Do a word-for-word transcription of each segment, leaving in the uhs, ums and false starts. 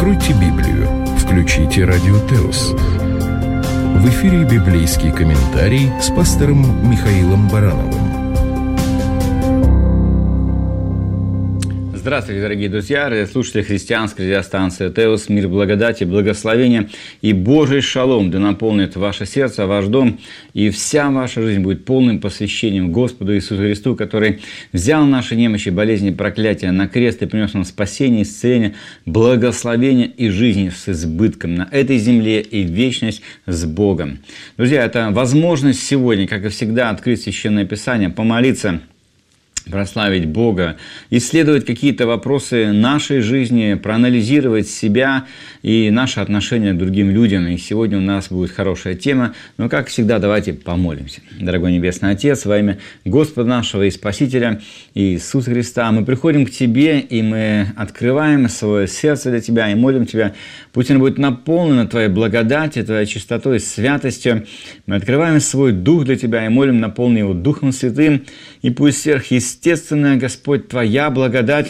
Откройте Библию, включите Радио Теос. В эфире библейский комментарий с пастором Михаилом Барановым. Здравствуйте, дорогие друзья, радиослушатели христианской радиостанции Теос. Мир, благодати, благословения и Божий шалом да наполнит ваше сердце, ваш дом, и вся ваша жизнь будет полным посвящением Господу Иисусу Христу, который взял наши немощи, болезни, проклятия на крест и принес нам спасение, исцеление, благословение и жизнь с избытком на этой земле и вечность с Богом. Друзья, это возможность сегодня, как и всегда, открыть Священное Писание, помолиться, прославить Бога, исследовать какие-то вопросы нашей жизни, проанализировать себя и наши отношения к другим людям. И сегодня у нас будет хорошая тема, но, как всегда, давайте помолимся. Дорогой Небесный Отец, во имя Господа нашего и Спасителя Иисуса Христа, мы приходим к Тебе, и мы открываем свое сердце для Тебя и молим Тебя. Пусть оно будет наполнено Твоей благодатью, Твоей чистотой, святостью. Мы открываем свой дух для Тебя и молим, наполни его Духом Святым, и пусть сверхъестественное Естественная, Господь, Твоя благодать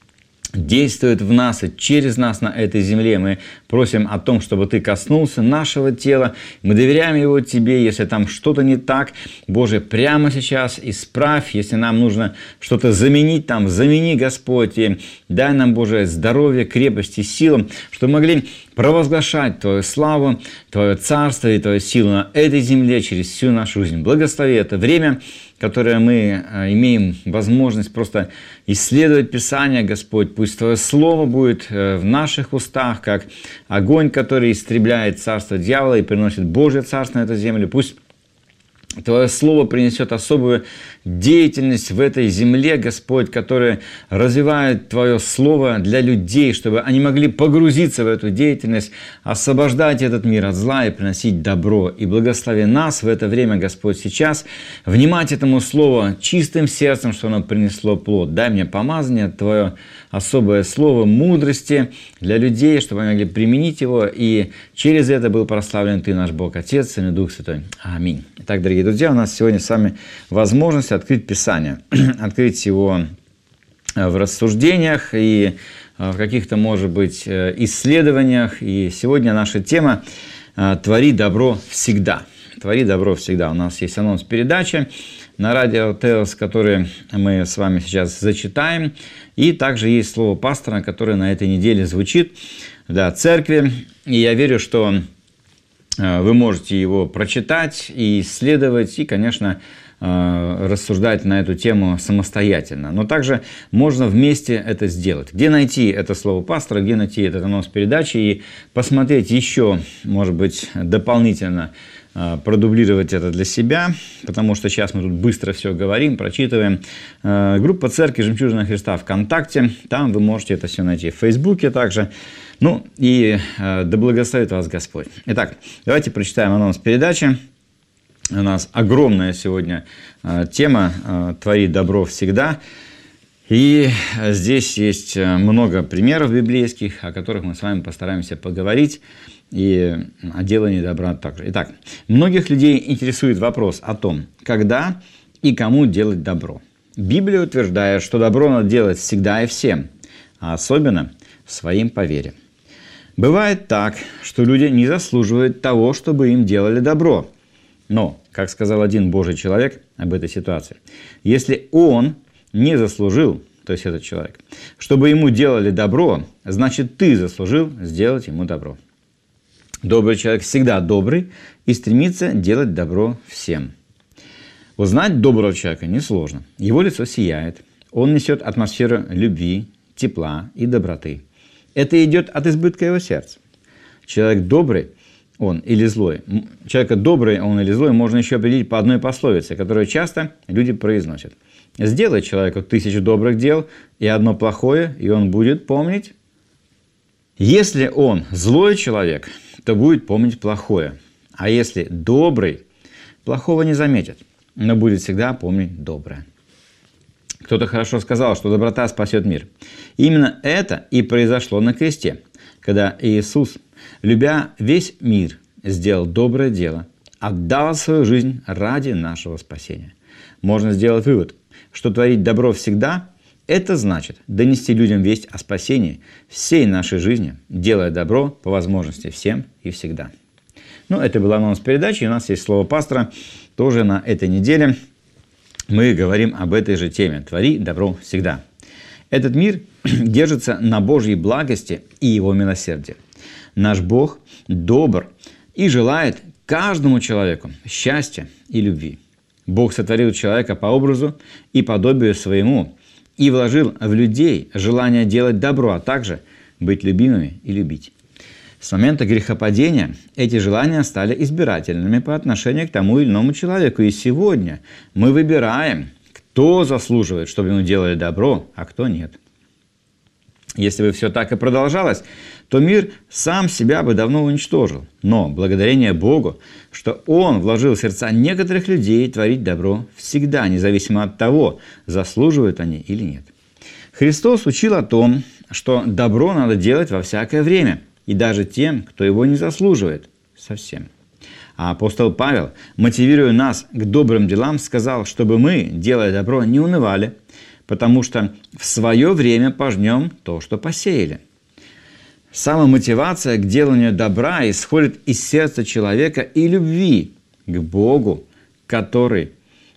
действует в нас и через нас на этой земле. Мы просим о том, чтобы Ты коснулся нашего тела. Мы доверяем его Тебе. Если там что-то не так, Боже, прямо сейчас исправь. Если нам нужно что-то заменить, там замени, Господь. И дай нам, Боже, здоровье, крепость и силу, чтобы могли провозглашать Твою славу, Твое царство и Твою силу на этой земле через всю нашу жизнь. Благослови это время, которое мы имеем возможность просто исследовать Писание, Господь. Пусть Твое Слово будет в наших устах, как огонь, который истребляет царство дьявола и приносит Божье царство на эту землю. Пусть Твое Слово принесет особую деятельность в этой земле, Господь, которая развивает Твое Слово для людей, чтобы они могли погрузиться в эту деятельность, освобождать этот мир от зла и приносить добро. И благослови нас в это время, Господь, сейчас внимать этому Слову чистым сердцем, что оно принесло плод. Дай мне помазание, Твое особое Слово мудрости для людей, чтобы они могли применить его, и через это был прославлен Ты, наш Бог, Отец, Сын и Дух Святой. Аминь. Итак, дорогие друзья, у нас сегодня с вами возможность открыть Писание, открыть его в рассуждениях и в каких-то, может быть, исследованиях. И сегодня наша тема «Твори добро всегда». «Твори добро всегда». У нас есть анонс передачи на радио Теос, который мы с вами сейчас зачитаем. И также есть слово пастора, которое на этой неделе звучит для церкви. И я верю, что вы можете его прочитать и исследовать, и, конечно, рассуждать на эту тему самостоятельно. Но также можно вместе это сделать. Где найти это слово пастора, где найти этот анонс передачи и посмотреть еще, может быть, дополнительно продублировать это для себя, потому что сейчас мы тут быстро все говорим, прочитываем. Группа Церкви Жемчужина Христа ВКонтакте, там вы можете это все найти. В Фейсбуке также. Ну и да благословит вас Господь. Итак, давайте прочитаем анонс передачи. У нас огромная сегодня тема «Твори добро всегда». И здесь есть много примеров библейских, о которых мы с вами постараемся поговорить, и о делании добра также. Итак, многих людей интересует вопрос о том, когда и кому делать добро. Библия утверждает, что добро надо делать всегда и всем, а особенно своим по вере. Бывает так, что люди не заслуживают того, чтобы им делали добро. Но, как сказал один Божий человек об этой ситуации, если он не заслужил, то есть этот человек, чтобы ему делали добро, значит, ты заслужил сделать ему добро. Добрый человек всегда добрый и стремится делать добро всем. Узнать доброго человека несложно. Его лицо сияет, он несет атмосферу любви, тепла и доброты. Это идет от избытка его сердца. Человек добрый, он или злой. Человека добрый, он или злой можно еще определить по одной пословице, которую часто люди произносят. Сделай человеку тысячу добрых дел и одно плохое, и он будет помнить. Если он злой человек, то будет помнить плохое. А если добрый, плохого не заметит, но будет всегда помнить доброе. Кто-то хорошо сказал, что доброта спасет мир. Именно это и произошло на кресте, когда Иисус, любя весь мир, сделал доброе дело, отдал свою жизнь ради нашего спасения. Можно сделать вывод, что творить добро всегда – Это значит донести людям весть о спасении всей нашей жизни, делая добро по возможности всем и всегда. Ну, это был анонс передачи. У нас есть слово пастора. Тоже на этой неделе мы говорим об этой же теме. Твори добро всегда. Этот мир держится на Божьей благости и Его милосердии. Наш Бог добр и желает каждому человеку счастья и любви. Бог сотворил человека по образу и подобию своему и вложил в людей желание делать добро, а также быть любимыми и любить. С момента грехопадения эти желания стали избирательными по отношению к тому или иному человеку. И сегодня мы выбираем, кто заслуживает, чтобы ему делали добро, а кто нет. Если бы все так и продолжалось, то мир сам себя бы давно уничтожил. Но благодарение Богу, что Он вложил в сердца некоторых людей творить добро всегда, независимо от того, заслуживают они или нет. Христос учил о том, что добро надо делать во всякое время, и даже тем, кто его не заслуживает совсем. А апостол Павел, мотивируя нас к добрым делам, сказал, чтобы мы, делая добро, не унывали, потому что в свое время пожнем то, что посеяли. Самомотивация к деланию добра исходит из сердца человека и любви к Богу, который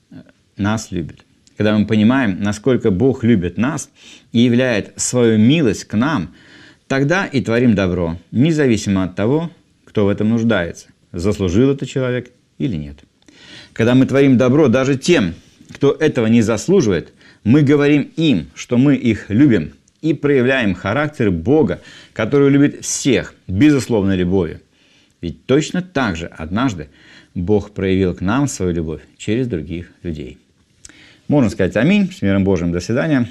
нас любит. Когда мы понимаем, насколько Бог любит нас и являет свою милость к нам, тогда и творим добро, независимо от того, кто в этом нуждается, заслужил это человек или нет. Когда мы творим добро даже тем, кто этого не заслуживает, мы говорим им, что мы их любим, и проявляем характер Бога, который любит всех безусловной любовью. Ведь точно так же однажды Бог проявил к нам свою любовь через других людей. Можно сказать аминь, с миром Божьим, до свидания.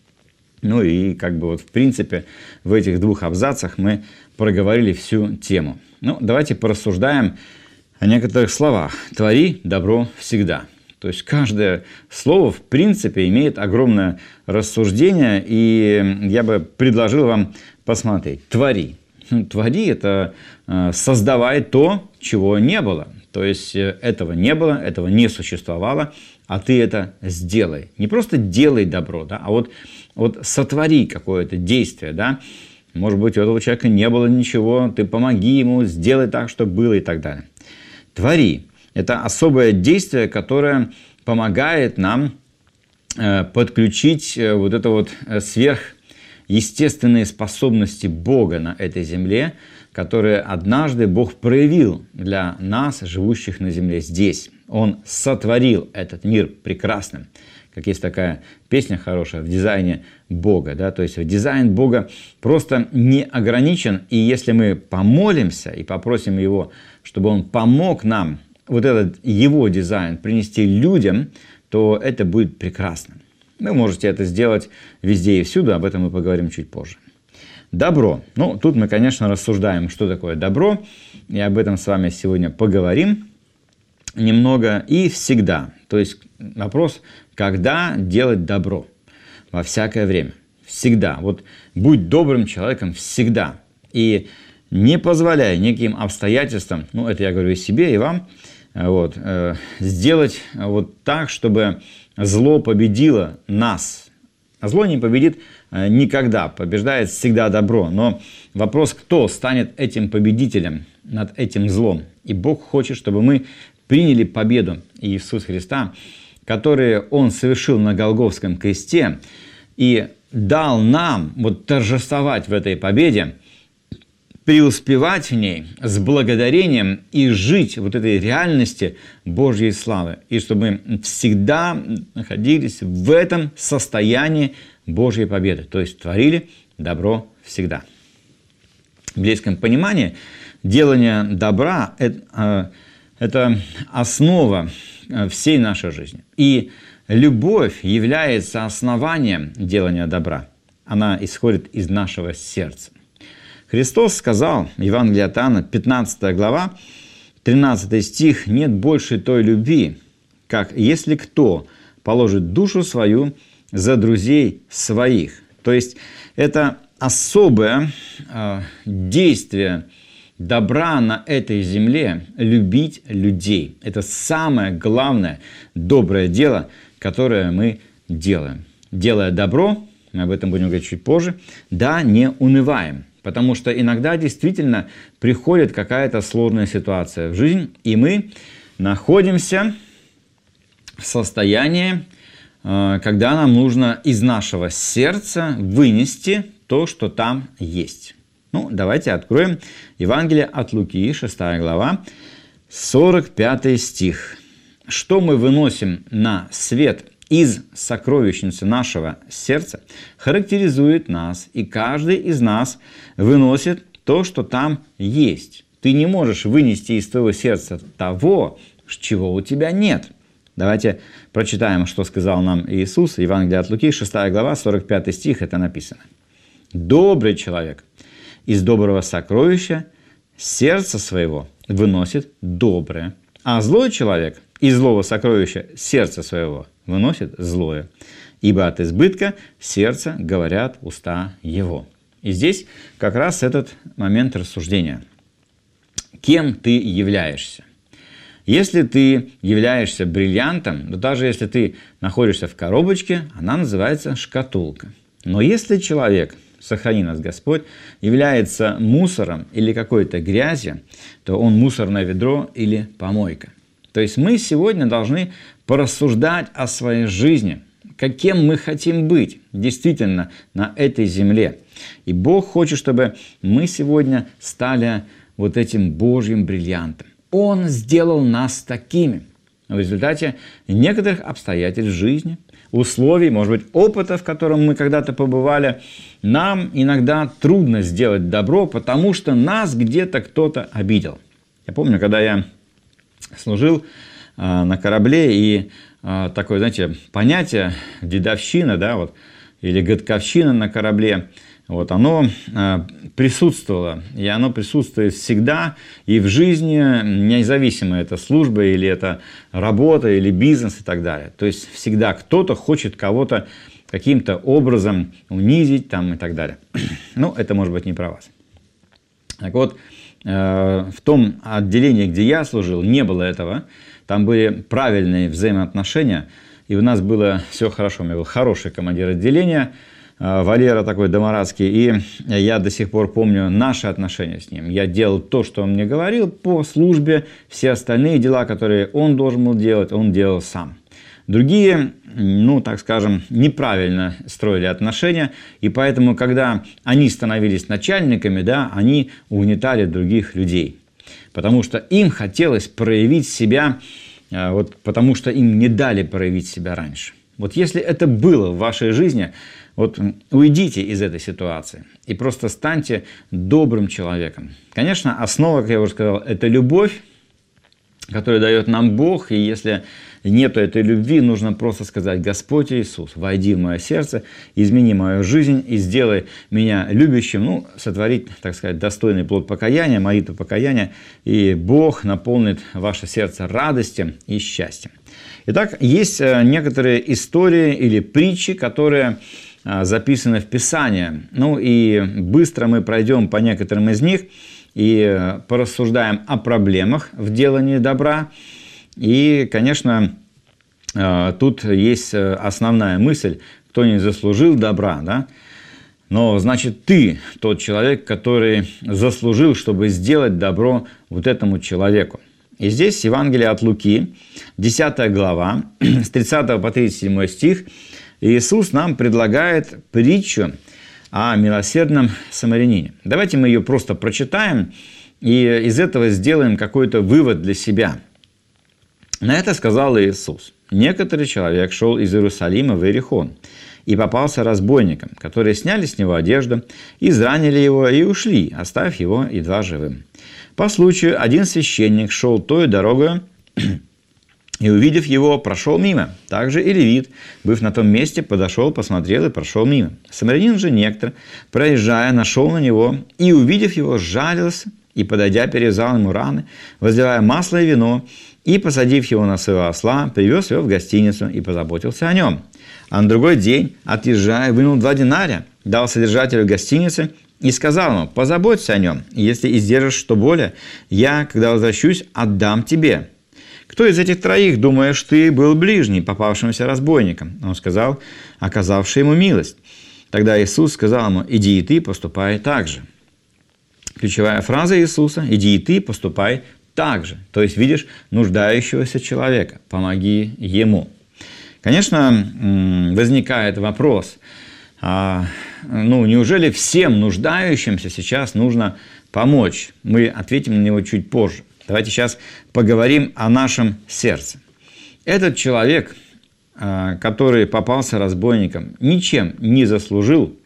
Ну и как бы вот в принципе в этих двух абзацах мы проговорили всю тему. Ну, давайте порассуждаем о некоторых словах. «Твори добро всегда». То есть каждое слово в принципе имеет огромное рассуждение, и я бы предложил вам посмотреть. «Твори». Ну, «твори» – это э, создавай то, чего не было. То есть э, этого не было, этого не существовало, а ты это сделай. Не просто делай добро, да, а вот, вот сотвори какое-то действие, да. Может быть, у этого человека не было ничего, ты помоги ему, сделай так, чтобы было и так далее. Твори – это особое действие, которое помогает нам э, подключить э, вот это вот сверхъестественные способности Бога на этой земле, которые однажды Бог проявил для нас, живущих на земле здесь. Он сотворил этот мир прекрасным. Как есть такая песня хорошая, в дизайне Бога. Да? То есть дизайн Бога просто не ограничен. И если мы помолимся и попросим Его, чтобы Он помог нам вот этот Его дизайн принести людям, то это будет прекрасно. Вы можете это сделать везде и всюду, об этом мы поговорим чуть позже. Добро. Ну, тут мы, конечно, рассуждаем, что такое добро. И об этом с вами сегодня поговорим немного. И всегда. То есть вопрос, когда делать добро? Во всякое время. Всегда. Вот будь добрым человеком всегда. И не позволяй неким обстоятельствам, ну, это я говорю и себе, и вам, вот, э, сделать вот так, чтобы зло победило нас. А зло не победит э, никогда, побеждает всегда добро. Но вопрос, кто станет этим победителем над этим злом. И Бог хочет, чтобы мы приняли победу Иисуса Христа, которую Он совершил на Голгофском кресте, и дал нам вот торжествовать в этой победе, преуспевать в ней с благодарением и жить вот этой реальности Божьей славы. И чтобы мы всегда находились в этом состоянии Божьей победы. То есть творили добро всегда. В библейском понимании делание добра – это, это основа всей нашей жизни. И любовь является основанием делания добра. Она исходит из нашего сердца. Христос сказал, Евангелие от Иоанна, пятнадцатая глава, тринадцатый стих, «Нет больше той любви, как если кто положит душу свою за друзей своих». То есть это особое э, действие добра на этой земле – любить людей. Это самое главное доброе дело, которое мы делаем. Делая добро, мы об этом будем говорить чуть позже, да, не унываем. Потому что иногда действительно приходит какая-то сложная ситуация в жизнь, и мы находимся в состоянии, когда нам нужно из нашего сердца вынести то, что там есть. Ну, давайте откроем Евангелие от Луки, шестая глава, сорок пятый стих. Что мы выносим на свет из сокровищницы нашего сердца, характеризует нас, и каждый из нас выносит то, что там есть. Ты не можешь вынести из твоего сердца того, чего у тебя нет. Давайте прочитаем, что сказал нам Иисус. Евангелие от Луки, шестая глава, сорок пятый стих, это написано. «Добрый человек из доброго сокровища сердца своего выносит доброе, а злой человек из злого сокровища сердца своего выносит злое, ибо от избытка сердца говорят уста его». И здесь как раз этот момент рассуждения. Кем ты являешься? Если ты являешься бриллиантом, то даже если ты находишься в коробочке, она называется шкатулка. Но если человек, сохрани нас Господь, является мусором или какой-то грязью, то он мусорное ведро или помойка. То есть мы сегодня должны порассуждать о своей жизни, каким мы хотим быть действительно на этой земле. И Бог хочет, чтобы мы сегодня стали вот этим Божьим бриллиантом. Он сделал нас такими. В результате некоторых обстоятельств жизни, условий, может быть, опыта, в котором мы когда-то побывали, нам иногда трудно сделать добро, потому что нас где-то кто-то обидел. Я помню, когда я служил э, на корабле, и э, такое, знаете, понятие дедовщина, да, вот, или годковщина на корабле, вот, оно э, присутствовало, и оно присутствует всегда и в жизни, независимо это служба или это работа, или бизнес и так далее. То есть всегда кто-то хочет кого-то каким-то образом унизить там, и так далее. Ну, это может быть не про вас. Так вот, э, в том отделении, где я служил, не было этого. Там были правильные взаимоотношения, и у нас было все хорошо. У меня был хороший командир отделения, Валера такой домарадский, и я до сих пор помню наши отношения с ним. Я делал то, что он мне говорил по службе, все остальные дела, которые он должен был делать, он делал сам. Другие, ну, так скажем, неправильно строили отношения, и поэтому, когда они становились начальниками, да, они угнетали других людей, потому что им хотелось проявить себя, вот, потому что им не дали проявить себя раньше. Вот если это было в вашей жизни, вот уйдите из этой ситуации и просто станьте добрым человеком. Конечно, основа, как я уже сказал, это любовь, которую дает нам Бог. И если нет этой любви, нужно просто сказать: Господь Иисус, войди в мое сердце, измени мою жизнь и сделай меня любящим, ну, сотворить, так сказать, достойный плод покаяния, молитву покаяния, и Бог наполнит ваше сердце радостью и счастьем. Итак, есть некоторые истории или притчи, которые записаны в Писании. Ну и быстро мы пройдем по некоторым из них и порассуждаем о проблемах в делании добра. И, конечно, тут есть основная мысль: кто не заслужил добра, да? Но, значит, ты тот человек, который заслужил, чтобы сделать добро вот этому человеку. И здесь Евангелие от Луки, десятая глава, с тридцатого по тридцать седьмой стих, Иисус нам предлагает притчу о милосердном самарянине. Давайте мы ее просто прочитаем и из этого сделаем какой-то вывод для себя. На это сказал Иисус: некоторый человек шел из Иерусалима в Иерихон и попался разбойникам, которые сняли с него одежду, изранили его и ушли, оставив его едва живым. По случаю один священник шел той дорогой, и, увидев его, прошел мимо. Также и левит, быв на том месте, подошел, посмотрел и прошел мимо. Самарянин же некто, проезжая, нашел на него, и, увидев его, сжалился, и, подойдя, перевязал ему раны, возливая масло и вино, и, посадив его на своего осла, привез его в гостиницу и позаботился о нем. А на другой день, отъезжая, вынул два динария, дал содержателю гостиницы и сказал ему: позаботься о нем, и если издержишь что более, я, когда возвращусь, отдам тебе. Кто из этих троих, думаешь ты, был ближний попавшимся разбойником? Он сказал: оказавший ему милость. Тогда Иисус сказал ему: иди и ты поступай так же. Ключевая фраза Иисуса: иди и ты поступай так же. То есть видишь нуждающегося человека, помоги ему. Конечно, возникает вопрос, а, ну, неужели всем нуждающимся сейчас нужно помочь? Мы ответим на него чуть позже. Давайте сейчас поговорим о нашем сердце. Этот человек, который попался разбойником, ничем не заслужил,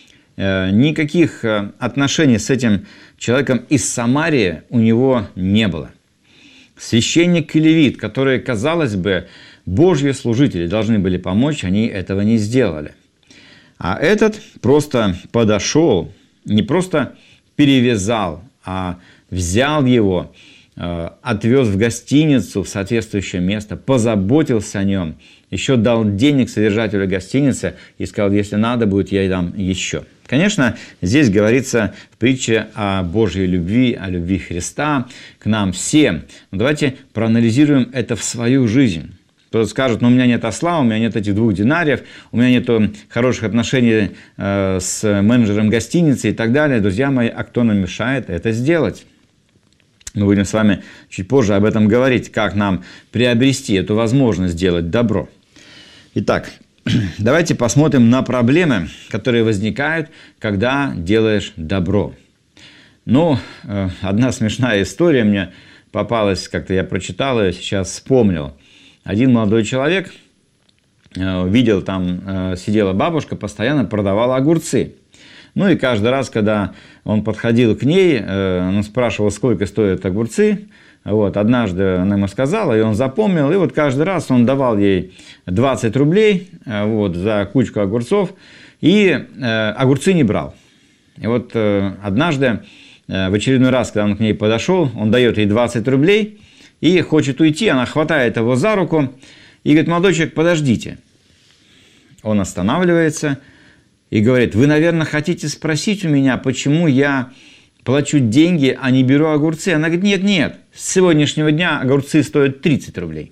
никаких отношений с этим человеком из Самарии у него не было. Священник и левит, которые, казалось бы, Божьи служители должны были помочь, они этого не сделали. А этот просто подошел, не просто перевязал, а взял его, отвез в гостиницу, в соответствующее место, позаботился о нем, еще дал денег содержателю гостиницы и сказал: если надо будет, я дам еще. Конечно, здесь говорится в притче о Божьей любви, о любви Христа к нам всем. Но давайте проанализируем это в свою жизнь. Кто-то скажет: ну, у меня нет осла, у меня нет этих двух динариев, у меня нет хороших отношений э, с менеджером гостиницы и так далее. Друзья мои, а кто нам мешает это сделать? Мы будем с вами чуть позже об этом говорить, как нам приобрести эту возможность делать добро. Итак, давайте посмотрим на проблемы, которые возникают, когда делаешь добро. Ну, э, одна смешная история мне попалась, как-то я прочитал ее, сейчас вспомнил. Один молодой человек э, видел, там э, сидела бабушка, постоянно продавала огурцы. Ну и каждый раз, когда он подходил к ней, э, он спрашивал, сколько стоят огурцы. Вот, однажды она ему сказала, и он запомнил. И вот каждый раз он давал ей двадцать рублей э, вот, за кучку огурцов, и э, огурцы не брал. И вот э, однажды, э, в очередной раз, когда он к ней подошел, он дает ей двадцать рублей, и хочет уйти, она хватает его за руку и говорит: молодой человек, подождите. Он останавливается и говорит: вы, наверное, хотите спросить у меня, почему я плачу деньги, а не беру огурцы? Она говорит: нет, нет, с сегодняшнего дня огурцы стоят тридцать рублей.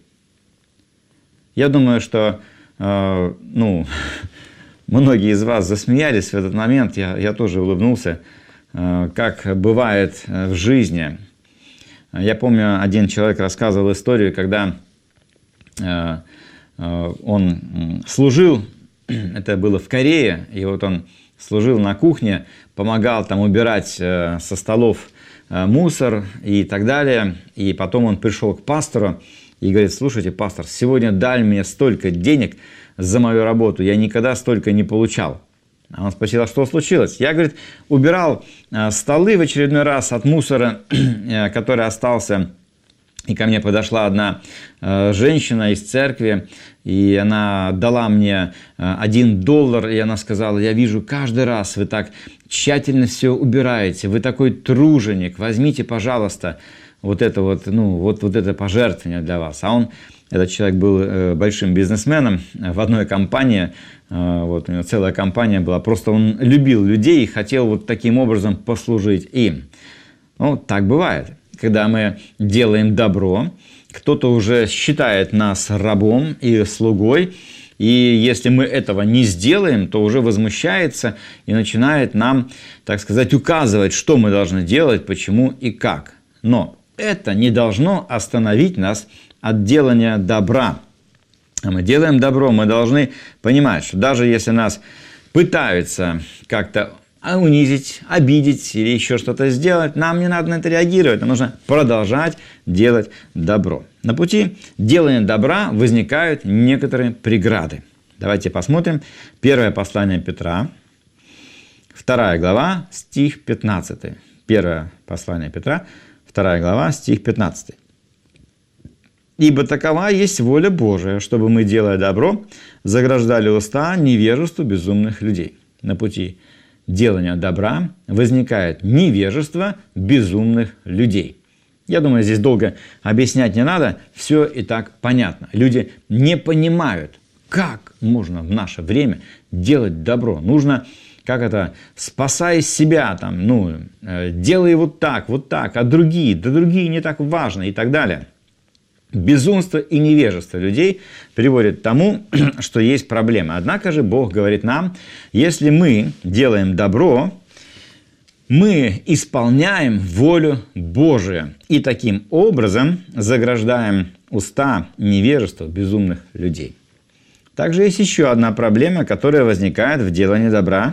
Я думаю, что э, ну, многие из вас засмеялись в этот момент, я, я тоже улыбнулся, э, как бывает в жизни. Я помню, один человек рассказывал историю, когда э, э, он служил, это было в Корее, и вот он служил на кухне, помогал там убирать э, со столов э, мусор и так далее. И потом он пришел к пастору и говорит: слушайте, пастор, сегодня дали мне столько денег за мою работу, я никогда столько не получал. А он спросил: а что случилось? Я, говорит, убирал э, столы в очередной раз от мусора, э, который остался. И ко мне подошла одна э, женщина из церкви, и она дала мне э, один доллар, и она сказала: я вижу, каждый раз вы так тщательно все убираете, вы такой труженик, возьмите, пожалуйста, вот это вот, ну, вот, вот это пожертвование для вас. А он, этот человек был э, большим бизнесменом в одной компании, э, вот у него целая компания была, просто он любил людей и хотел вот таким образом послужить им. Ну, так бывает. Когда мы делаем добро, кто-то уже считает нас рабом и слугой, и если мы этого не сделаем, то уже возмущается и начинает нам, так сказать, указывать, что мы должны делать, почему и как. Но это не должно остановить нас от делания добра. А мы делаем добро, мы должны понимать, что даже если нас пытаются как-то унизить, обидеть или еще что-то сделать, нам не надо на это реагировать, нам нужно продолжать делать добро. На пути делания добра возникают некоторые преграды. Давайте посмотрим. Первое послание Петра, вторая глава, стих пятнадцатый. Первое послание Петра, вторая глава, стих пятнадцатый. «Ибо такова есть воля Божия, чтобы мы, делая добро, заграждали уста невежеству безумных людей». На пути делания добра возникает невежество безумных людей. Я думаю, здесь долго объяснять не надо, все и так понятно. Люди не понимают, как можно в наше время делать добро. Нужно, как это, спасая себя, там, ну, делай вот так, вот так, а другие, да другие не так важно и так далее. Безумство и невежество людей приводит к тому, что есть проблема. Однако же Бог говорит нам, если мы делаем добро, мы исполняем волю Божию и таким образом заграждаем уста невежества безумных людей. Также есть еще одна проблема, которая возникает в делании добра.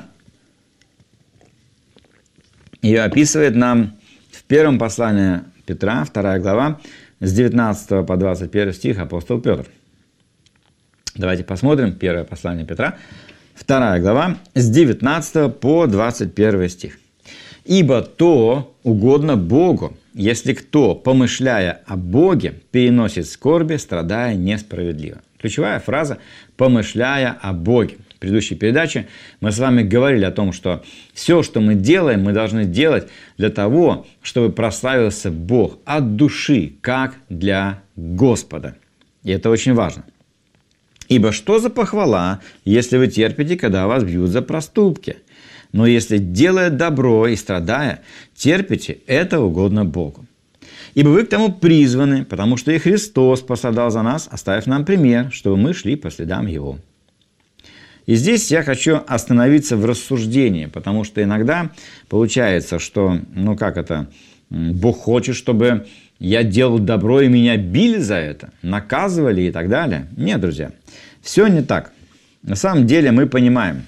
Ее описывает нам в первом послании Петра, вторая глава, с девятнадцатого по двадцать первый стих апостол Петр. Давайте посмотрим первое послание Петра, вторая глава, с девятнадцатого по двадцать первый стих. «Ибо то угодно Богу, если кто, помышляя о Боге, переносит скорби, страдая несправедливо». Ключевая фраза «помышляя о Боге». В предыдущей передаче мы с вами говорили о том, что все, что мы делаем, мы должны делать для того, чтобы прославился Бог от души, как для Господа. И это очень важно. «Ибо что за похвала, если вы терпите, когда вас бьют за проступки? Но если, делая добро и страдая, терпите, это угодно Богу. Ибо вы к тому призваны, потому что и Христос пострадал за нас, оставив нам пример, чтобы мы шли по следам Его». И здесь я хочу остановиться в рассуждении, потому что иногда получается, что, ну как это, Бог хочет, чтобы я делал добро и меня били за это, наказывали и так далее. Нет, друзья, все не так. На самом деле мы понимаем,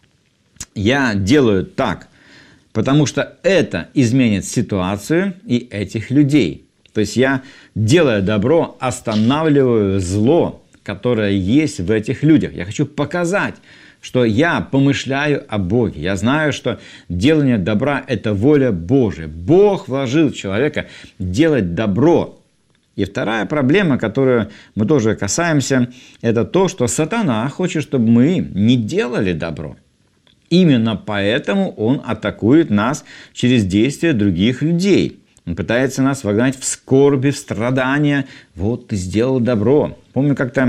я делаю так, потому что это изменит ситуацию и этих людей. То есть я, делая добро, останавливаю зло, которое есть в этих людях. Я хочу показать, что я помышляю о Боге. Я знаю, что делание добра – это воля Божия. Бог вложил в человека делать добро. И вторая проблема, которую мы тоже касаемся, это то, что сатана хочет, чтобы мы не делали добро. Именно поэтому он атакует нас через действия других людей. Он пытается нас вогнать в скорби, в страдания. Вот ты сделал добро. Помню, как-то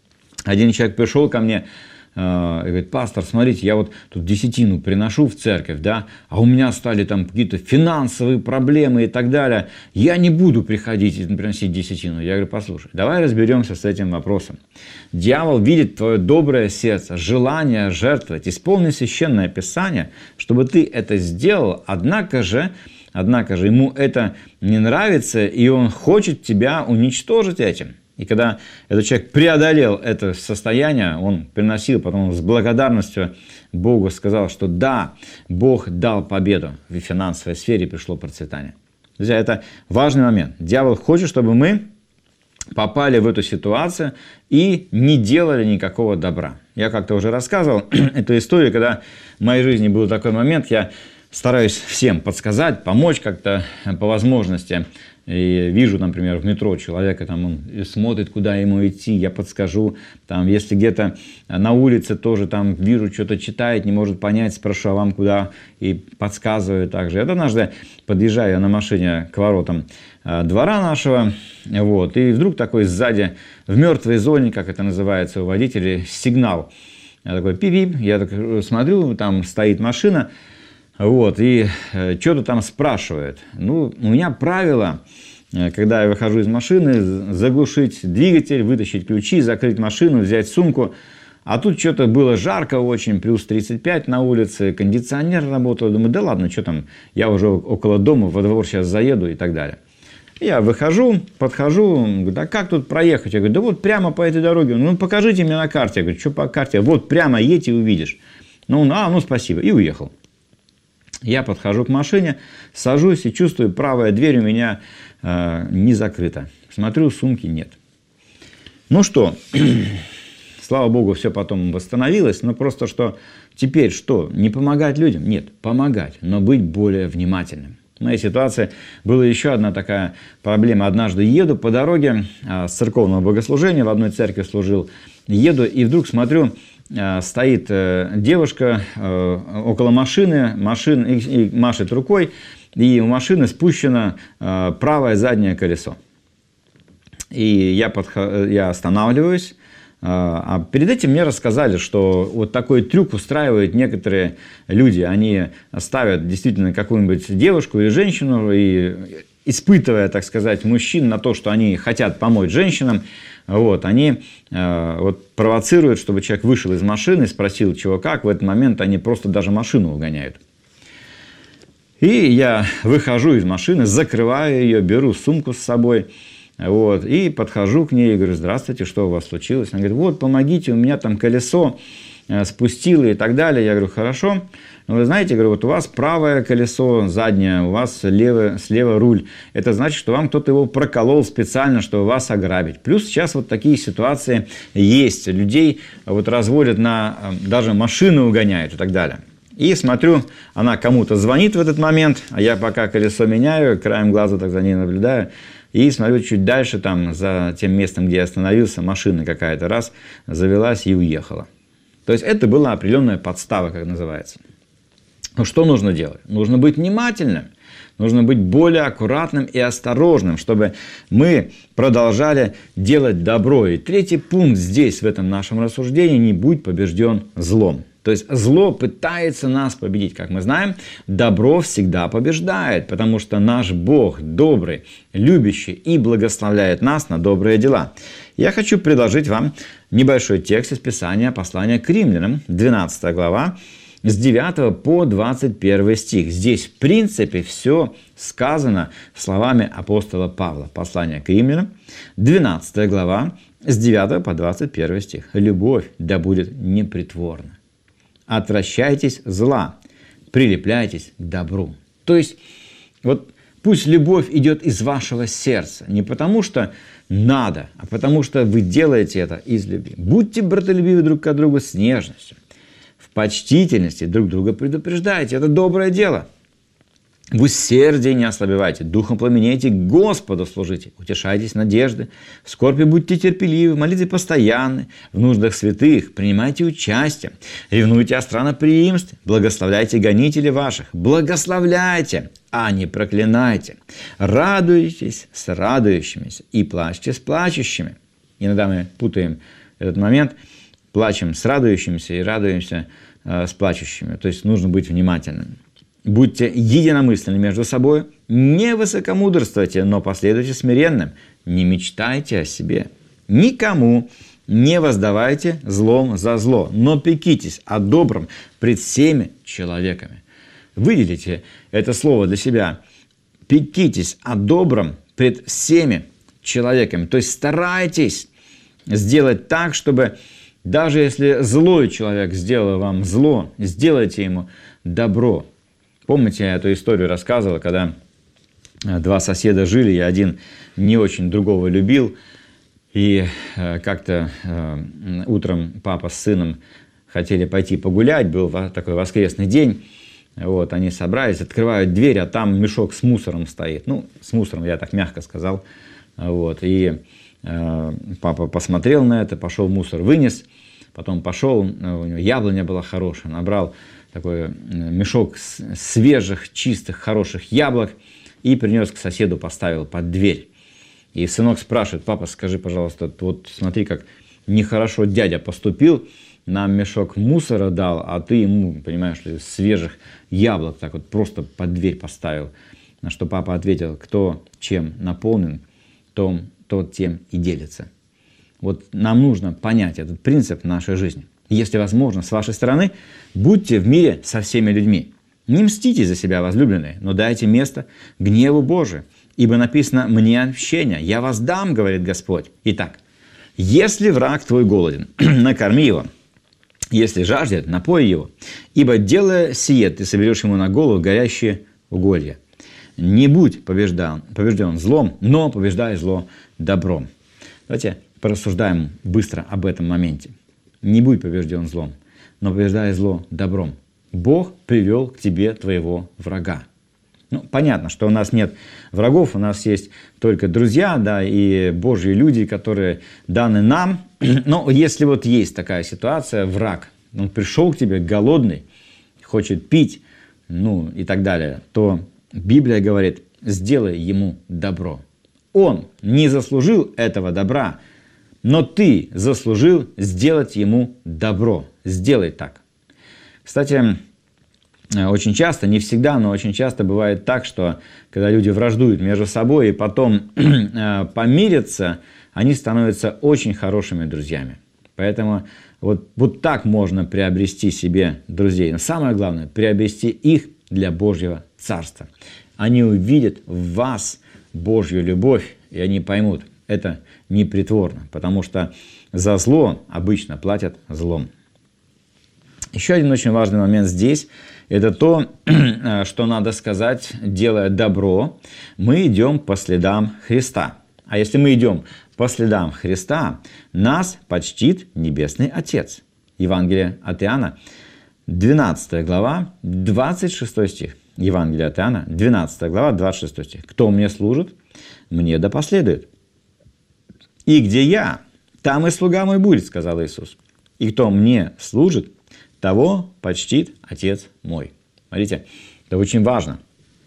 один человек пришел ко мне э, и говорит: пастор, смотрите, я вот тут десятину приношу в церковь, да, а у меня стали там какие-то финансовые проблемы и так далее. Я не буду приходить и приносить десятину. Я говорю: послушай, давай разберемся с этим вопросом. Дьявол видит твое доброе сердце, желание жертвовать. Исполни священное писание, чтобы ты это сделал, однако же Однако же ему это не нравится, и он хочет тебя уничтожить этим. И когда этот человек преодолел это состояние, он приносил потом с благодарностью Богу, сказал, что да, Бог дал победу в финансовой сфере, пришло процветание. Друзья, это важный момент. Дьявол хочет, чтобы мы попали в эту ситуацию и не делали никакого добра. Я как-то уже рассказывал эту историю, когда в моей жизни был такой момент, я стараюсь всем подсказать, помочь как-то по возможности. И вижу, например, в метро человека, там он смотрит, куда ему идти, я подскажу. Там, если где-то на улице тоже там вижу, что-то читает, не может понять, спрошу, а вам куда, и подсказываю также. Я однажды подъезжаю на машине к воротам двора нашего, вот, и вдруг такой сзади, в мертвой зоне, как это называется у водителей, сигнал. Я такой пип-пип, я так смотрю, там стоит машина, вот, и э, что-то там спрашивает. Ну, у меня правило, э, когда я выхожу из машины, заглушить двигатель, вытащить ключи, закрыть машину, взять сумку. А тут что-то было жарко очень, плюс тридцать пять на улице, кондиционер работал. Думаю, да ладно, что там, я уже около дома, во двор сейчас заеду и так далее. Я выхожу, подхожу, говорю: да как тут проехать? Я говорю: да вот прямо по этой дороге. Ну, покажите мне на карте. Я говорю: что по карте? Вот прямо едь и увидишь. Ну, а, ну, спасибо. И уехал. Я подхожу к машине, сажусь и чувствую, правая дверь у меня э, не закрыта. Смотрю, сумки нет. Ну что, слава Богу, все потом восстановилось, но просто что теперь что? Не помогать людям? Нет, помогать, но быть более внимательным. В моей ситуации была еще одна такая проблема. Однажды еду по дороге э, с церковного богослужения, в одной церкви служил, еду и вдруг смотрю, стоит девушка около машины, машин, и машет рукой, и у машины спущено правое заднее колесо. И я, подхожу, я останавливаюсь, а перед этим мне рассказали, что вот такой трюк устраивают некоторые люди. Они ставят действительно какую-нибудь девушку или женщину и, испытывая, так сказать, мужчин на то, что они хотят помочь женщинам, вот, они э, вот, провоцируют, чтобы человек вышел из машины, спросил, чего как. В этот момент они просто даже машину угоняют. И я выхожу из машины, закрываю ее, беру сумку с собой, вот, и подхожу к ней и говорю: здравствуйте, что у вас случилось? Она говорит: вот, помогите, у меня там колесо спустило и так далее. Я говорю: хорошо. Но вы знаете, говорю, вот у вас правое колесо заднее, у вас левое, слева руль. Это значит, что вам кто-то его проколол специально, чтобы вас ограбить. Плюс сейчас вот такие ситуации есть. Людей вот разводят на, даже машины угоняют и так далее. И смотрю, она кому-то звонит в этот момент, а я пока колесо меняю, краем глаза так за ней наблюдаю. И смотрю, чуть дальше, там, за тем местом, где я остановился, машина какая-то раз завелась и уехала. То есть это была определенная подстава, как называется. Но что нужно делать? Нужно быть внимательным, нужно быть более аккуратным и осторожным, чтобы мы продолжали делать добро. И третий пункт здесь, в этом нашем рассуждении: не будь побежден злом. То есть зло пытается нас победить. Как мы знаем, добро всегда побеждает, потому что наш Бог добрый, любящий и благословляет нас на добрые дела. Я хочу предложить вам небольшой текст из Писания, послания к Римлянам, двенадцатая глава, с девятого по двадцать первый стих. Здесь, в принципе, все сказано словами апостола Павла. Послание к Римлянам, двенадцатая глава, с девятого по двадцать первый стих. «Любовь да будет непритворна. Отвращайтесь зла, прилепляйтесь к добру». То есть, вот пусть любовь идет из вашего сердца. Не потому что надо, а потому что вы делаете это из любви. Будьте братолюбивы друг к другу с нежностью. В почтительности друг друга предупреждайте. Это доброе дело. В усердии не ослабевайте, духом пламенейте, Господу служите, утешайтесь надежды, в скорби будьте терпеливы, молитесь постоянны, в нуждах святых принимайте участие, ревнуйте о странноприимстве, благословляйте гонителей ваших, благословляйте, а не проклинайте, радуйтесь с радующимися и плачьте с плачущими. Иногда мы путаем этот момент, плачем с радующимися и радуемся э, с плачущими, то есть нужно быть внимательным. Будьте единомысленны между собой, не высокомудрствуйте, но последуйте смиренным, не мечтайте о себе. Никому не воздавайте злом за зло, но пекитесь о добром пред всеми человеками. Выделите это слово для себя. Пекитесь о добром пред всеми человеками. То есть старайтесь сделать так, чтобы даже если злой человек сделал вам зло, сделайте ему добро. Помните, я эту историю рассказывал, когда два соседа жили, и один не очень другого любил. И как-то утром папа с сыном хотели пойти погулять, был такой воскресный день. Вот, они собрались, открывают дверь, а там мешок с мусором стоит. Ну, с мусором, я так мягко сказал. Вот, и э, папа посмотрел на это, пошел мусор вынес. Потом пошел, у него яблоня была хорошая, набрал такой мешок свежих, чистых, хороших яблок и принес к соседу, поставил под дверь. И сынок спрашивает: папа, скажи, пожалуйста, вот смотри, как нехорошо дядя поступил, нам мешок мусора дал, а ты ему, понимаешь ли, свежих яблок так вот просто под дверь поставил. На что папа ответил: кто чем наполнен, том, тот тем и делится. Вот нам нужно понять этот принцип в нашей жизни. Если возможно, с вашей стороны, будьте в мире со всеми людьми. Не мстите за себя, возлюбленные, но дайте место гневу Божию. Ибо написано: «Мне отмщение, я вас дам, говорит Господь». Итак, если враг твой голоден, накорми его. Если жаждет, напой его. Ибо делая сие, ты соберешь ему на голову горящие уголья. Не будь побежден, побежден злом, но побеждай зло добром. Давайте порассуждаем быстро об этом моменте. Не будь побежден злом, но побеждай зло добром. Бог привел к тебе твоего врага. Ну, понятно, что у нас нет врагов, у нас есть только друзья, да, и Божьи люди, которые даны нам. Но если вот есть такая ситуация, враг, он пришел к тебе голодный, хочет пить, ну и так далее, то Библия говорит: сделай ему добро. Он не заслужил этого добра, но ты заслужил сделать ему добро. Сделай так. Кстати, очень часто, не всегда, но очень часто бывает так, что когда люди враждуют между собой и потом помирятся, они становятся очень хорошими друзьями. Поэтому вот, вот так можно приобрести себе друзей. Но самое главное, приобрести их для Божьего Царства. Они увидят в вас Божью любовь, и они поймут, это не притворно, потому что за зло обычно платят злом. Еще один очень важный момент здесь – это то, что надо сказать, делая добро, мы идем по следам Христа. А если мы идем по следам Христа, нас почтит Небесный Отец. Евангелие от Иоанна, двенадцатая глава, двадцать шестой стих. Евангелие от Иоанна, двенадцатая глава, двадцать шестой стих. «Кто мне служит, мне да последует. И где я, там и слуга мой будет, сказал Иисус. И кто мне служит, того почтит Отец мой». Смотрите, это очень важно.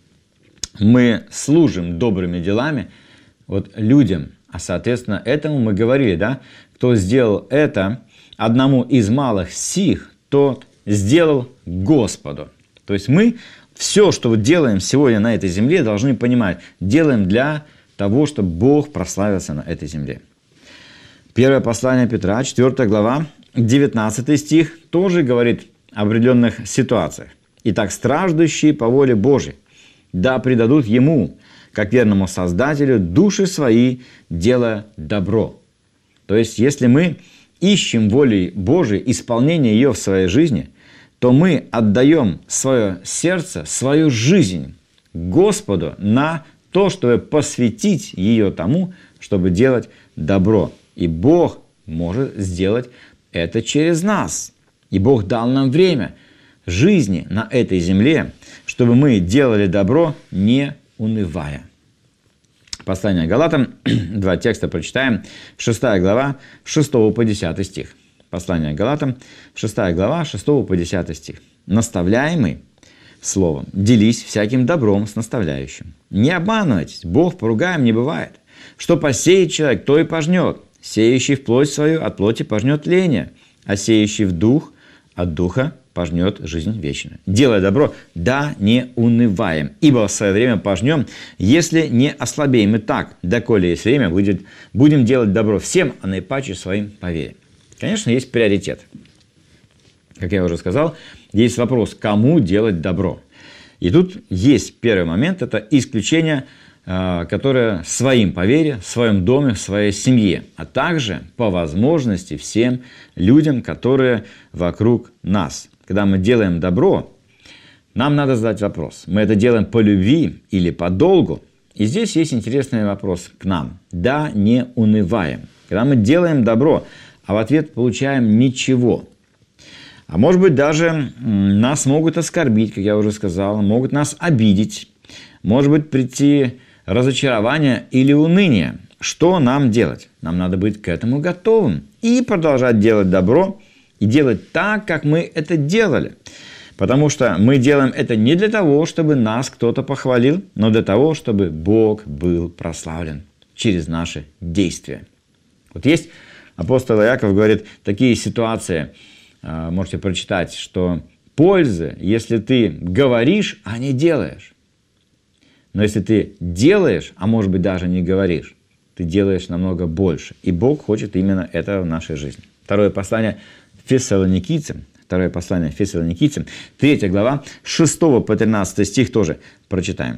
Мы служим добрыми делами вот людям, а соответственно этому мы говорили, да, кто сделал это одному из малых сих, тот сделал Господу. То есть мы все, что делаем сегодня на этой земле, должны понимать, делаем для того, чтобы Бог прославился на этой земле. Первое послание Петра, четвёртая глава, девятнадцатый стих, тоже говорит об определенных ситуациях. «Итак, страждущие по воле Божией, да предадут Ему, как верному Создателю, души свои, делая добро». То есть, если мы ищем воли Божией, исполнение ее в своей жизни, то мы отдаем свое сердце, свою жизнь Господу на то, чтобы посвятить ее тому, чтобы делать добро. И Бог может сделать это через нас. И Бог дал нам время жизни на этой земле, чтобы мы делали добро, не унывая. Послание Галатам, два текста прочитаем. шестая глава, шестого по десятый стих. Послание Галатам, шестая глава, шестого по десятый стих. «Наставляемый словом, делись всяким добром с наставляющим. Не обманывайтесь, Бог поругаем не бывает. Что посеет человек, то и пожнет. Сеющий в плоть свою от плоти пожнет тление, а сеющий в дух от духа пожнет жизнь вечную. Делая добро, да не унываем, ибо в свое время пожнем, если не ослабеем. И так, доколе есть время, будет, будем делать добро всем, а наипаче своим по вере». Конечно, есть приоритет. Как я уже сказал, есть вопрос, кому делать добро. И тут есть первый момент, это исключение, которое своим по вере, в своем доме, в своей семье, а также по возможности всем людям, которые вокруг нас. Когда мы делаем добро, нам надо задать вопрос, мы это делаем по любви или по долгу? И здесь есть интересный вопрос к нам. Да, не унываем. Когда мы делаем добро, а в ответ получаем ничего. А может быть, даже нас могут оскорбить, как я уже сказал, могут нас обидеть, может быть, прийти разочарование или уныние. Что нам делать? Нам надо быть к этому готовым и продолжать делать добро, и делать так, как мы это делали. Потому что мы делаем это не для того, чтобы нас кто-то похвалил, но для того, чтобы Бог был прославлен через наши действия. Вот есть апостол Иаков говорит, такие ситуации, можете прочитать, что пользы, если ты говоришь, а не делаешь. Но если ты делаешь, а может быть даже не говоришь, ты делаешь намного больше. И Бог хочет именно этого в нашей жизни. Второе послание Фессалоникийцам, второе послание Фессалоникийцам, третья глава, шестого по тринадцатый стих тоже прочитаем.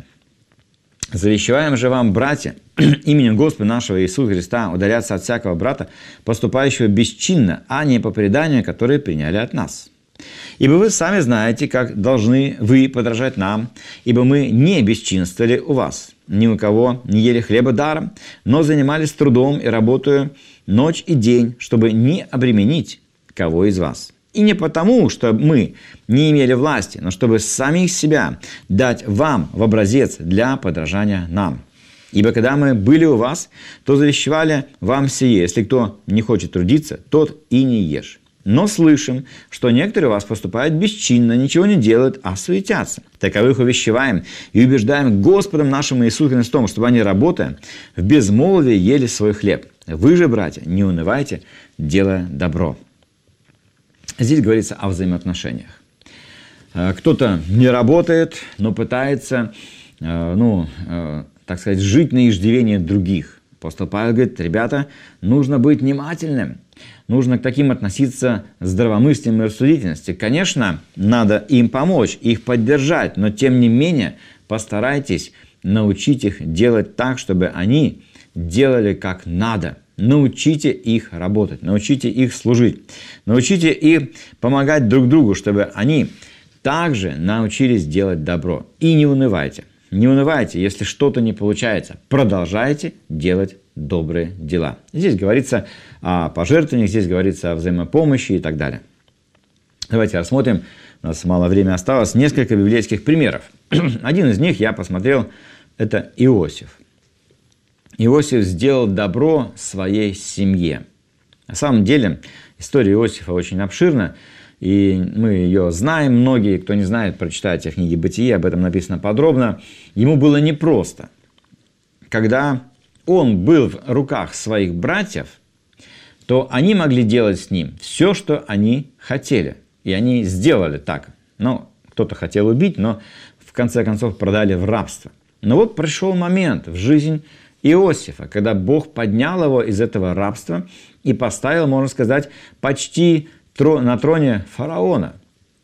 «Завещаем же вам, братья, именем Господа нашего Иисуса Христа удаляться от всякого брата, поступающего бесчинно, а не по преданию, которое приняли от нас. Ибо вы сами знаете, как должны вы подражать нам, ибо мы не бесчинствовали у вас, ни у кого не ели хлеба даром, но занимались трудом и работаю ночь и день, чтобы не обременить кого из вас. И не потому, что мы не имели власти, но чтобы самих себя дать вам в образец для подражания нам. Ибо когда мы были у вас, то завещевали вам сие, если кто не хочет трудиться, тот и не ешь. Но слышим, что некоторые у вас поступают бесчинно, ничего не делают, а суетятся. Таковых увещеваем и убеждаем Господом нашим Иисусом Христом, чтобы они, работая, в безмолвии ели свой хлеб. Вы же, братья, не унывайте, делая добро». Здесь говорится о взаимоотношениях. кто-то не работает, но пытается, ну, так сказать, жить на иждивении других. Апостол Павел говорит: ребята, нужно быть внимательным, нужно к таким относиться с здравомыслием и рассудительностью. Конечно, надо им помочь, их поддержать, но тем не менее постарайтесь научить их делать так, чтобы они делали как надо. Научите их работать, научите их служить, научите их помогать друг другу, чтобы они также научились делать добро. И не унывайте. Не унывайте, если что-то не получается. Продолжайте делать добрые дела. Здесь говорится о пожертвованиях, здесь говорится о взаимопомощи и так далее. Давайте рассмотрим, у нас мало времени осталось, несколько библейских примеров. Один из них я посмотрел, это Иосиф. Иосиф сделал добро своей семье. На самом деле история Иосифа очень обширна, и мы ее знаем, многие, кто не знает, прочитайте в книге «Бытие», об этом написано подробно. Ему было непросто. Когда он был в руках своих братьев, то они могли делать с ним все, что они хотели. И они сделали так. Ну, кто-то хотел убить, но в конце концов продали в рабство. Но вот пришел момент в жизнь Иосифа, когда Бог поднял его из этого рабства и поставил, можно сказать, почти на троне фараона.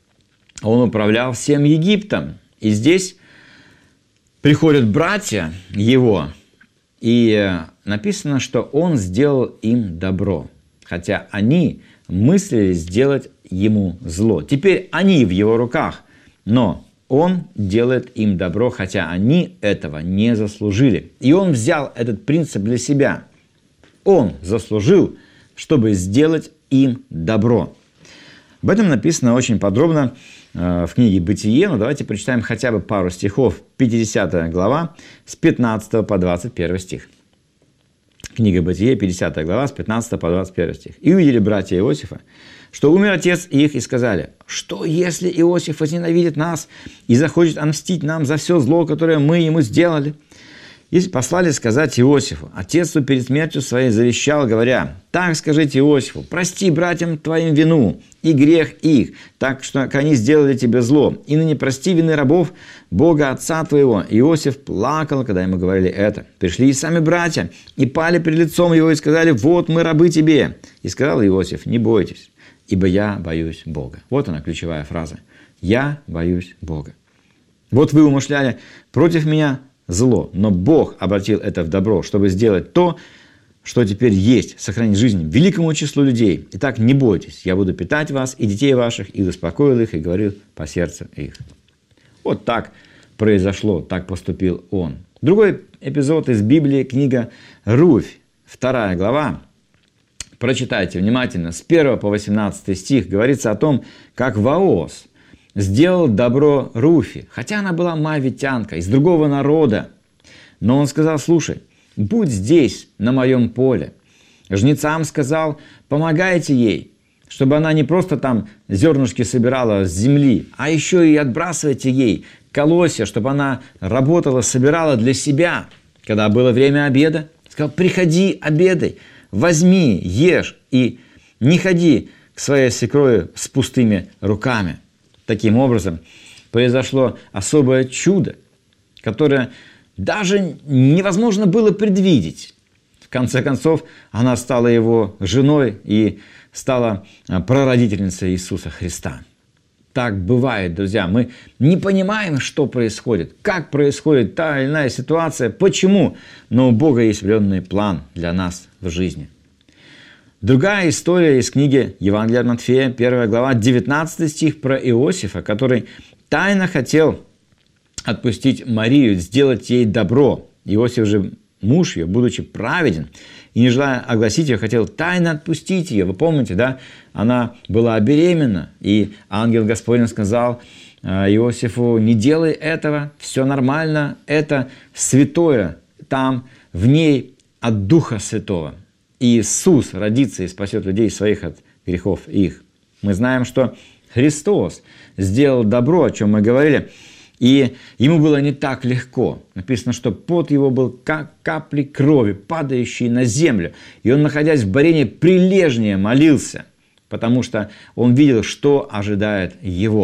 Он управлял всем Египтом. И здесь приходят братья его, и написано, что он сделал им добро, хотя они мыслили сделать ему зло. Теперь они в его руках, но он делает им добро, хотя они этого не заслужили. И он взял этот принцип для себя. Он заслужил, чтобы сделать им добро. Об этом написано очень подробно в книге «Бытие», но давайте прочитаем хотя бы пару стихов. пятидесятая глава, с пятнадцатого по двадцать первый стих. Книга «Бытие», пятидесятая глава, с пятнадцатого по двадцать первый стих. «И увидели братья Иосифа, что умер отец их, и сказали: что если Иосиф возненавидит нас и захочет отмстить нам за все зло, которое мы ему сделали? И послали сказать Иосифу. Отец перед смертью своей завещал, говоря: так скажите Иосифу: прости братьям твоим вину и грех их, так что они сделали тебе зло. И ныне прости вины рабов Бога отца твоего. Иосиф плакал, когда ему говорили это. Пришли и сами братья, и пали перед лицом его, и сказали: вот мы рабы тебе. И сказал Иосиф: не бойтесь, ибо я боюсь Бога. Вот она, ключевая фраза. Я боюсь Бога. Вот вы умышляли против меня зло, но Бог обратил это в добро, чтобы сделать то, что теперь есть, сохранить жизнь великому числу людей. Итак, не бойтесь, я буду питать вас и детей ваших, и успокоил их, и говорил по сердцу их. Вот так произошло, так поступил он. Другой эпизод из Библии, книга «Руфь», вторая глава. Прочитайте внимательно, с первого по восемнадцатый стих говорится о том, как Вооз сделал добро Руфи, хотя она была моавитянка, из другого народа. Но он сказал: слушай, будь здесь, на моем поле. Жнецам сказал: помогайте ей, чтобы она не просто там зернышки собирала с земли, а еще и отбрасывайте ей колосья, чтобы она работала, собирала для себя. Когда было время обеда, сказал: приходи, обедай, возьми, ешь и не ходи к своей свекрови с пустыми руками. Таким образом, произошло особое чудо, которое даже невозможно было предвидеть. В конце концов, она стала его женой и стала прародительницей Иисуса Христа. Так бывает, друзья. Мы не понимаем, что происходит, как происходит та или иная ситуация, почему. Но у Бога есть определенный план для нас в жизни. Другая история из книги Евангелия от Матфея, первая глава, девятнадцатый стих, про Иосифа, который тайно хотел отпустить Марию, сделать ей добро. Иосиф же, муж ее, будучи праведен, и не желая огласить ее, хотел тайно отпустить ее. Вы помните, да? Она была беременна, и ангел Господень сказал Иосифу: не делай этого, все нормально, это святое, там в ней от Духа Святого. Иисус родится и спасет людей своих от грехов их. Мы знаем, что Христос сделал добро, о чем мы говорили, и ему было не так легко. Написано, что пот его был как капли крови, падающие на землю. И он, находясь в борении, прилежнее молился, потому что он видел, что ожидает его.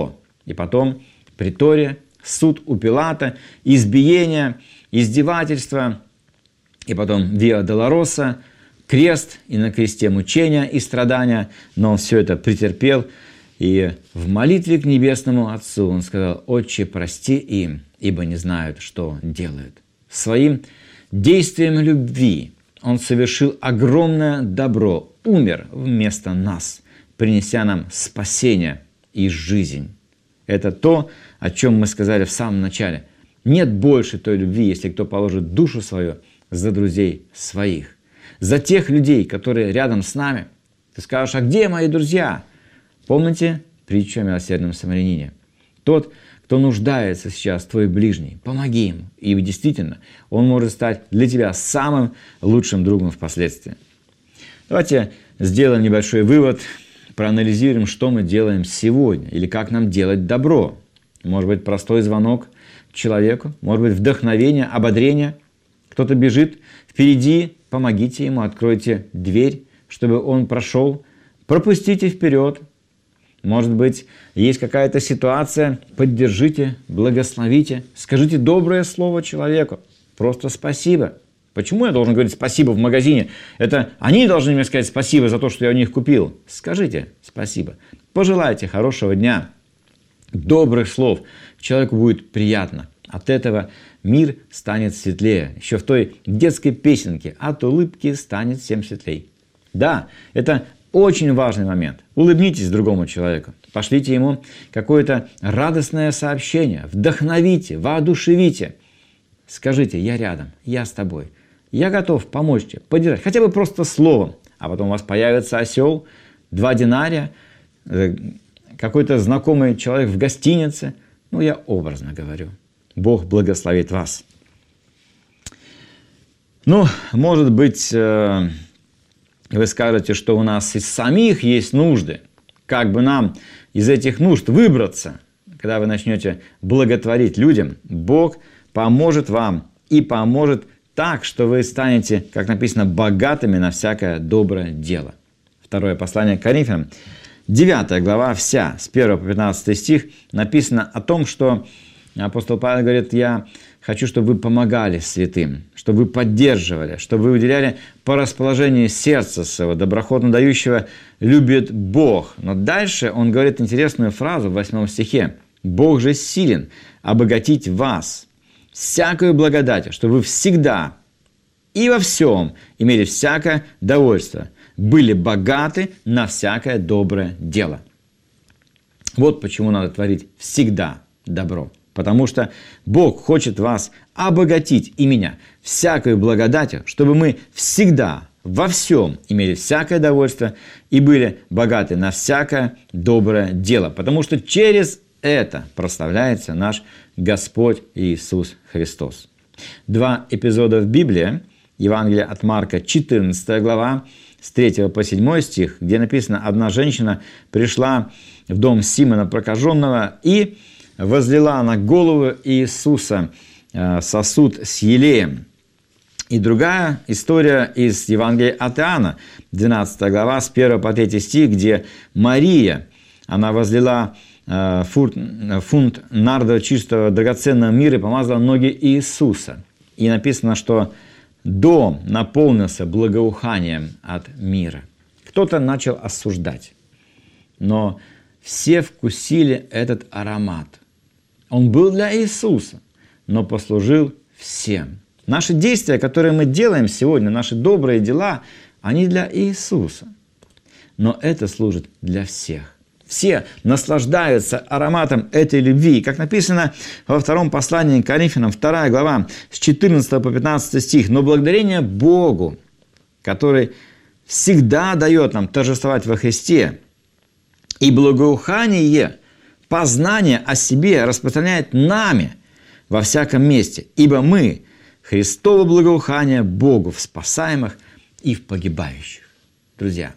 И потом притория, суд у Пилата, избиение, издевательство, и потом Виа Долороса, крест, и на кресте мучения и страдания. Но он все это претерпел. И в молитве к Небесному Отцу он сказал: «Отче, прости им, ибо не знают, что делают». Своим действием любви он совершил огромное добро, умер вместо нас, принеся нам спасение и жизнь. Это то, о чем мы сказали в самом начале. Нет больше той любви, если кто положит душу свою за друзей своих, за тех людей, которые рядом с нами. Ты скажешь: а где мои друзья? Помните притчу о милосердном самарянине? Тот, кто нуждается сейчас, твой ближний, помоги ему. И действительно, он может стать для тебя самым лучшим другом впоследствии. Давайте сделаем небольшой вывод, проанализируем, что мы делаем сегодня, или как нам делать добро. Может быть, простой звонок человеку, может быть, вдохновение, ободрение. Кто-то бежит впереди, помогите ему, откройте дверь, чтобы он прошел, пропустите вперед. Может быть, есть какая-то ситуация, поддержите, благословите, скажите доброе слово человеку, просто спасибо. Почему я должен говорить спасибо в магазине? Это они должны мне сказать спасибо за то, что я у них купил. Скажите спасибо. Пожелайте хорошего дня, добрых слов. Человеку будет приятно. От этого мир станет светлее. Еще в той детской песенке: от улыбки станет всем светлей. Да, это очень важный момент. Улыбнитесь другому человеку. Пошлите ему какое-то радостное сообщение. Вдохновите, воодушевите. Скажите: я рядом, я с тобой. Я готов помочь тебе, поддержать. Хотя бы просто словом. А потом у вас появится осел, два динария, какой-то знакомый человек в гостинице. Ну, я образно говорю. Бог благословит вас. Ну, может быть, вы скажете, что у нас из самих есть нужды. Как бы нам из этих нужд выбраться? Когда вы начнете благотворить людям, Бог поможет вам и поможет так, что вы станете, как написано, богатыми на всякое доброе дело. Второе послание к Коринфянам, девятая глава, вся, с первого по пятнадцатый стих, написано о том, что апостол Павел говорит: я хочу, чтобы вы помогали святым, чтобы вы поддерживали, чтобы вы уделяли по расположению сердца своего, доброхотно дающего любит Бог. Но дальше он говорит интересную фразу в восьмом стихе: «Бог же силен обогатить вас всякою благодатью, чтобы вы всегда и во всем имели всякое довольство, были богаты на всякое доброе дело». Вот почему надо творить всегда добро. Потому что Бог хочет вас обогатить, и меня, всякою благодатью, чтобы мы всегда, во всем имели всякое довольство и были богаты на всякое доброе дело. Потому что через это прославляется наш Господь Иисус Христос. Два эпизода в Библии. Евангелие от Марка, четырнадцатая глава, с третьего по седьмой стих, где написано: одна женщина пришла в дом Симона Прокаженного и возлила на голову Иисуса сосуд с елеем. И другая история из Евангелия от Иоанна, двенадцатая глава, с первого по третий стих, где Мария, она возлила фунт, фунт нардового чистого драгоценного мира и помазала ноги Иисуса. И написано, что дом наполнился благоуханием от мира. Кто-то начал осуждать, но все вкусили этот аромат. Он был для Иисуса, но послужил всем. Наши действия, которые мы делаем сегодня, наши добрые дела, они для Иисуса. Но это служит для всех. Все наслаждаются ароматом этой любви. Как написано во втором послании к Коринфянам, вторая глава, с четырнадцатого по пятнадцатый стих. «Но благодарение Богу, который всегда дает нам торжествовать во Христе, и благоухание, познание о себе распространяет нами во всяком месте, ибо мы Христово благоухание Богу в спасаемых и в погибающих». Друзья,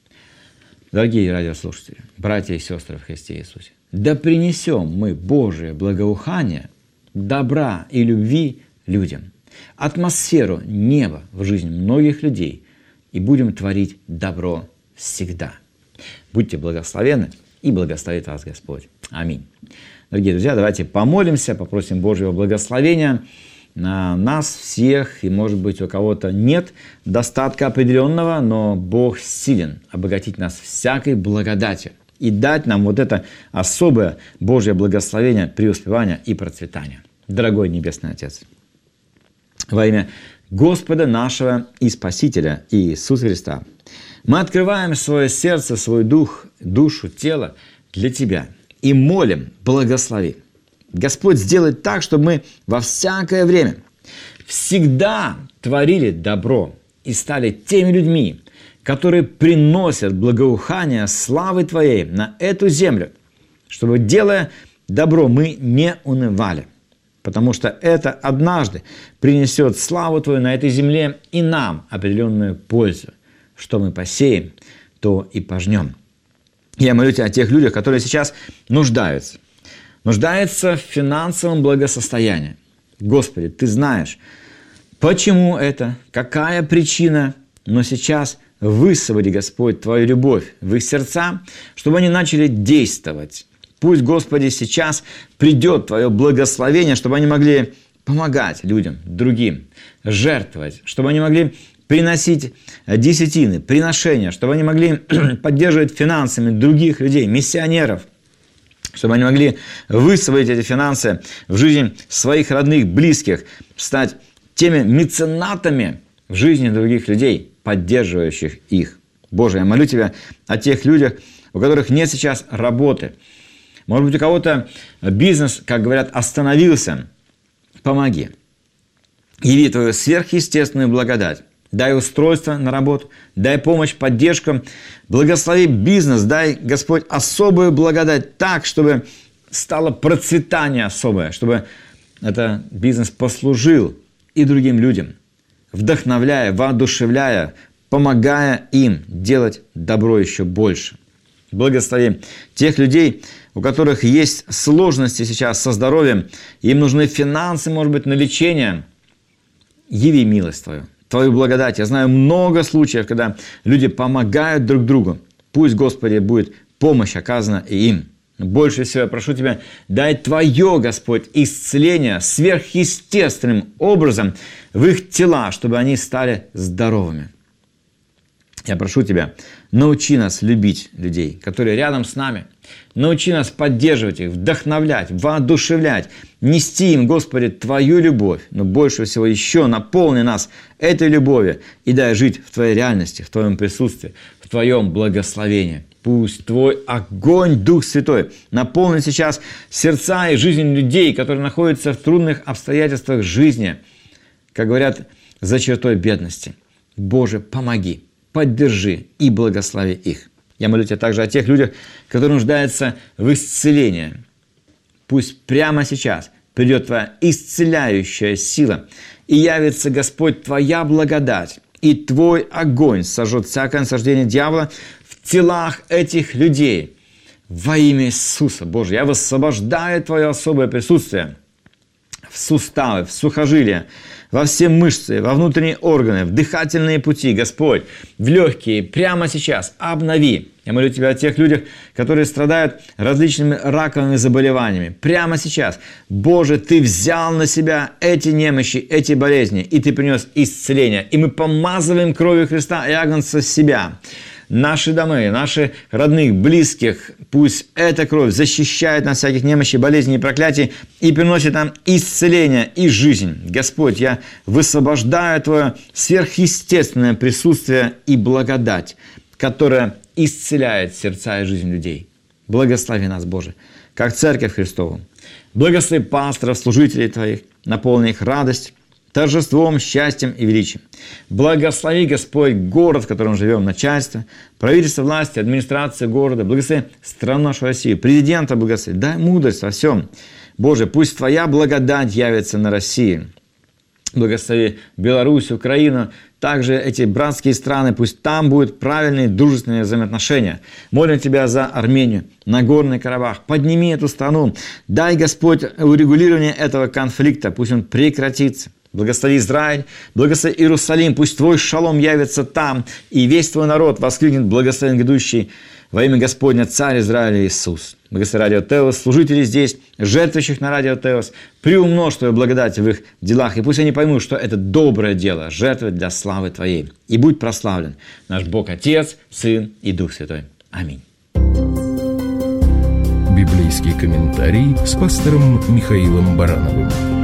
дорогие радиослушатели, братья и сестры в Христе Иисусе, да принесем мы Божие благоухание, добра и любви людям, атмосферу неба в жизнь многих людей, и будем творить добро всегда. Будьте благословенны, и благословит вас Господь. Аминь. Дорогие друзья, давайте помолимся, попросим Божьего благословения на нас всех. И, может быть, у кого-то нет достатка определенного, но Бог силен обогатить нас всякой благодатью и дать нам вот это особое Божье благословение, преуспевания и процветания. Дорогой Небесный Отец, во имя Господа нашего и Спасителя Иисуса Христа, мы открываем свое сердце, свой дух, душу, тело для Тебя и молим, благослови. Господь, сделай так, чтобы мы во всякое время всегда творили добро и стали теми людьми, которые приносят благоухание славы Твоей на эту землю, чтобы, делая добро, мы не унывали, потому что это однажды принесет славу Твою на этой земле и нам определенную пользу. Что мы посеем, то и пожнем. Я молю Тебя о тех людях, которые сейчас нуждаются. Нуждаются в финансовом благосостоянии. Господи, Ты знаешь, почему это, какая причина, но сейчас высвободи, Господь, Твою любовь в их сердца, чтобы они начали действовать. Пусть, Господи, сейчас придет Твое благословение, чтобы они могли помогать людям, другим, жертвовать, чтобы они могли приносить десятины, приношения, чтобы они могли поддерживать финансами других людей, миссионеров, чтобы они могли высвоить эти финансы в жизнь своих родных, близких, стать теми меценатами в жизни других людей, поддерживающих их. Боже, я молю Тебя о тех людях, у которых нет сейчас работы. Может быть, у кого-то бизнес, как говорят, остановился. Помоги. Яви Твою сверхъестественную благодать. Дай устройство на работу, дай помощь, поддержку. Благослови бизнес, дай, Господь, особую благодать так, чтобы стало процветание особое, чтобы этот бизнес послужил и другим людям, вдохновляя, воодушевляя, помогая им делать добро еще больше. Благослови тех людей, у которых есть сложности сейчас со здоровьем, им нужны финансы, может быть, на лечение. Яви милость Твою, Твою благодать. Я знаю много случаев, когда люди помогают друг другу. Пусть, Господи, будет помощь оказана и им. Больше всего я прошу Тебя, дай Твое, Господь, исцеление сверхъестественным образом в их тела, чтобы они стали здоровыми. Я прошу Тебя, научи нас любить людей, которые рядом с нами. Научи нас поддерживать их, вдохновлять, воодушевлять, нести им, Господи, Твою любовь, но больше всего еще наполни нас этой любовью и дай жить в Твоей реальности, в Твоем присутствии, в Твоем благословении. Пусть Твой огонь, Дух Святой, наполнит сейчас сердца и жизнь людей, которые находятся в трудных обстоятельствах жизни, как говорят, за чертой бедности. Боже, помоги, поддержи и благослови их. Я молю Тебя также о тех людях, которые нуждаются в исцелении. Пусть прямо сейчас придет Твоя исцеляющая сила, и явится, Господь, Твоя благодать, и Твой огонь сожжет всякое насаждение дьявола в телах этих людей. Во имя Иисуса, Боже, я высвобождаю Твое особое присутствие в суставы, в сухожилия, во все мышцы, во внутренние органы, в дыхательные пути, Господь, в легкие, прямо сейчас обнови. Я молю Тебя о тех людях, которые страдают различными раковыми заболеваниями. Прямо сейчас, Боже, Ты взял на себя эти немощи, эти болезни, и Ты принес исцеление. И мы помазываем кровью Христа и Агнца себя. Наши дома, наши родных, близких, пусть эта кровь защищает нас от всяких немощей, болезней и проклятий и приносит нам исцеление и жизнь. Господь, я высвобождаю Твое сверхъестественное присутствие и благодать, которая исцеляет сердца и жизнь людей. Благослови нас, Боже, как Церковь Христову. Благослови пасторов, служителей Твоих, наполни их радость, торжеством, счастьем и величием. Благослови, Господь, город, в котором живем, начальство, правительство, власти, администрация города. Благослови страну нашу Россию, президента благослови. Дай мудрость во всем. Боже, пусть Твоя благодать явится на России. Благослови Беларусь, Украину, также эти братские страны, пусть там будут правильные, дружественные взаимоотношения. Молим Тебя за Армению, Нагорный Карабах. Подними эту страну. Дай, Господь, урегулирование этого конфликта, пусть он прекратится. Благослови Израиль, благослови Иерусалим, пусть Твой шалом явится там, и весь Твой народ воскликнет благословен грядущий во имя Господня, Царь Израиля Иисус. Благослови Радио Теос, служителей здесь, жертвующих на Радио Теос, приумножь Твою благодать в их делах, и пусть они поймут, что это доброе дело, жертвовать для славы Твоей. И будь прославлен наш Бог Отец, Сын и Дух Святой. Аминь. Библейский комментарий с пастором Михаилом Барановым.